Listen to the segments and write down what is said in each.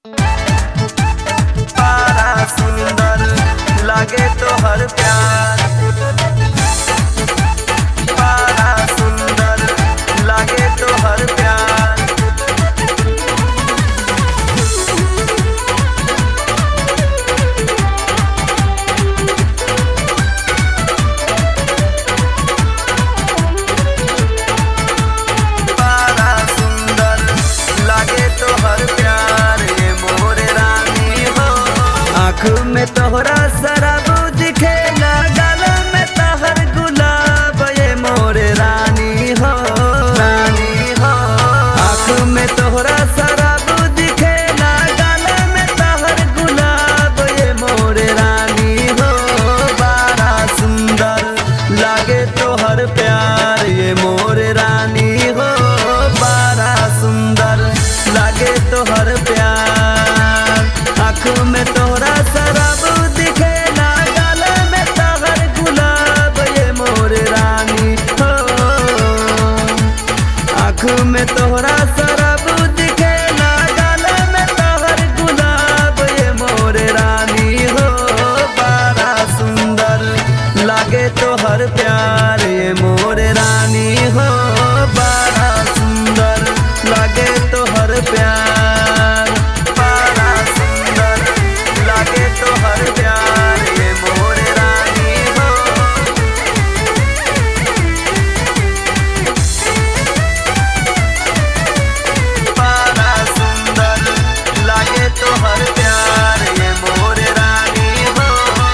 बड़ा सुंदर लागे तोहर प्यार, बड़ा सुंदर लागे तोहर प्यार। बड़ा सुंदर लागे तोहर प्यार, ये मोर रानी हो। आँख में तोहरा शराब दिखेला, गाल में तहर गुलाब, ये मोर रानी हो, रानी हो। आँख में तोहरा शराब दिखेला, गाल में तहर गुलाब, ये मोर रानी हो। बड़ा सुंदर लागे तोहर प्यार, ये मोर रानी हो। बड़ा सुंदर लागे तोहर प्यार, आँख में तोहरा शराब दिखेला, गाल में तहर गुलाब, ये मोर रानी हो। आँख में तोहरा शराब दिखेला, गाल में तहर गुलाब, ये मोर रानी हो। बड़ा सुंदर लागे तोहर प्यार, ये मोर रानी हो। बड़ा सुंदर लागे तोहर प्यार, बड़ा सुंदर लागे तोहर प्यार, ये मोर रानी हो। बड़ा सुंदर लागे तोहर प्यार, ये मोर रानी हो।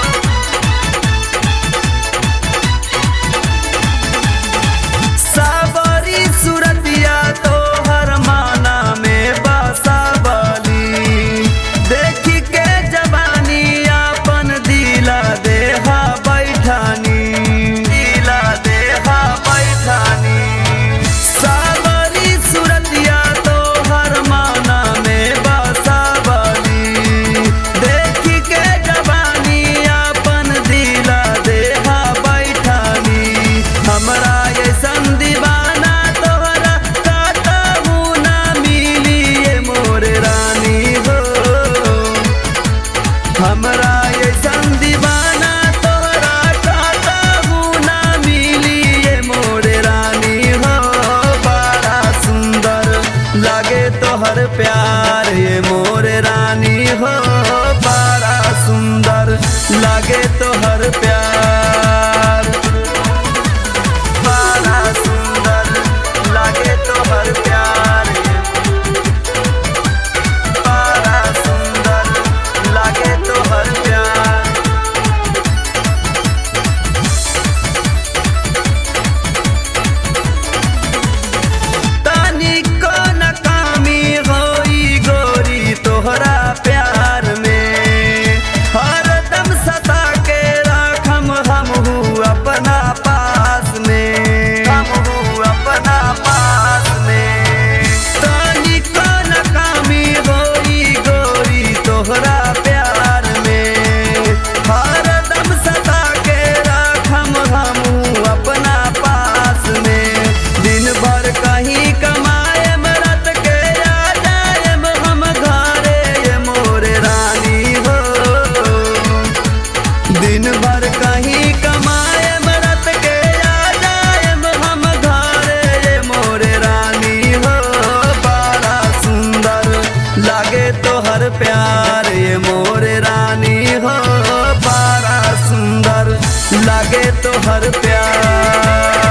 सावरी सूरतिया तोहर माना में बसावली, देखी के जवानी आपन दिला देहा बैठानी, दिला देहा बैठानी। सावरी सूरतिया तोहर माना में बसावली, देखी के जवानी आपन दिला देहा बैठानी। हमरा ऐसन दीवाना तोहरा काटहु ना मिली, ये मोर रानी हो। हमरा ऐसन दीवाना तोहरा काटहु ना मिली, ये मोर रानी हो। बड़ा सुंदर लागे तोहर प्यार, ये मोर रानी हो। बड़ा सुंदर लागे तोहर प्यार, बड़ा सुंदर लागे तोहर प्यार, बड़ा सुंदर लागे तोहर प्यार। तनिको न कमी होई गोरी तोहरा प्यार में, हरदम सता के राखम हमहू अपना पास में, हमहू अपना पास में। तनिको न कमी होई गोरी तोहरा प्यार में, हरदम सता के राखम हमहू अपना पास में। दिन भर कहीं कमाएम, रात के आ जाएम हम घरे, ये मोर रानी हो। दिन भर कहीं कमाएम, रात के आ जाएम हम घरे, ये मोर रानी हो। बड़ा सुंदर लागे तोहर प्यार, ये मोर रानी हो। बड़ा सुंदर लागे तोहर प्यार।